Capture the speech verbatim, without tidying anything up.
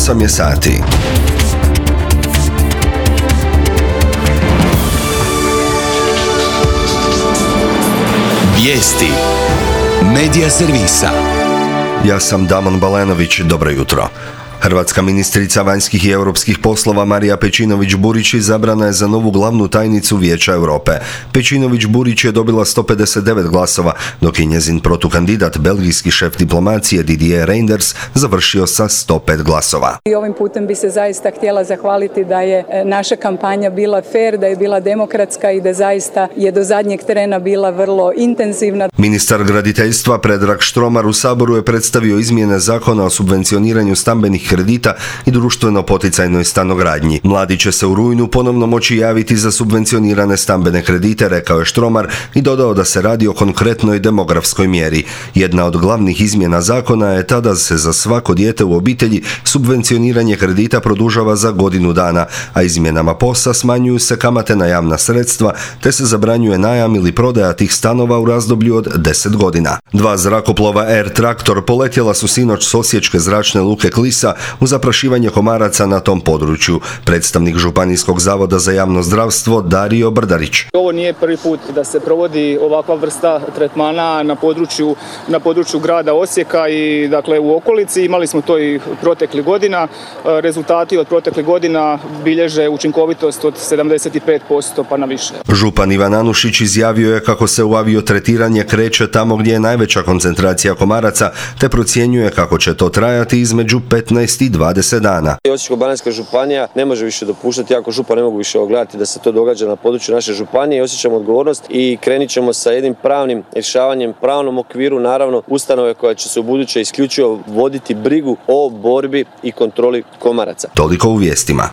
osam je sati. Vijesti Medija servisa. Ja sam Damon Balenović, dobro jutro. Hrvatska ministrica vanjskih i europskih poslova Marija Pejčinović-Burić izabrana je za novu glavnu tajnicu Vijeća Europe. Pejčinović-Burić je dobila sto pedeset devet glasova, dok je njezin protukandidat, belgijski šef diplomacije Didier Reynders, završio sa sto pet glasova. I ovim putem bi se zaista htjela zahvaliti da je naša kampanja bila fer, da je bila demokratska i da zaista je do zadnjeg trena bila vrlo intenzivna. Ministar graditeljstva Predrag Štromar u Saboru je predstavio izmjene zakona o subvencioniranju stambenih kredita i društveno poticajnoj stanogradnji. Mladi će se u rujnu ponovno moći javiti za subvencionirane stambene kredite, rekao je Štromar i dodao da se radi o konkretnoj demografskoj mjeri. Jedna od glavnih izmjena zakona je ta da se za svako dijete u obitelji subvencioniranje kredita produžava za godinu dana, a izmjenama P O S-a smanjuju se kamate na javna sredstva te se zabranjuje najam ili prodaja tih stanova u razdoblju od deset godina. Dva zrakoplova Air Traktor poletjela su sinoć s osječke zračne luke Klisa u zaprašivanje komaraca na tom području. Predstavnik Županijskog zavoda za javno zdravstvo Dario Brdarić. Ovo nije prvi put da se provodi ovakva vrsta tretmana na području, na području grada Osijeka i dakle u okolici. Imali smo to i proteklih godina. Rezultati od proteklih godina bilježe učinkovitost od sedamdeset pet posto pa na više. Župan Ivan Anušić izjavio je kako se u aviotretiranje kreće tamo gdje je najveća koncentracija komaraca, te procjenjuje kako će to trajati između petnaest i dvadeset dana. Osječko-baranjska županija ne može više dopuštati, jako župan ne mogu više ogledati da se to događa na području naše županije i osjećamo odgovornost i krenit ćemo sa jednim pravnim rješavanjem, pravnom okviru, naravno ustanove koja će se u buduće isključivo voditi brigu o borbi i kontroli komaraca. Toliko u vijestima.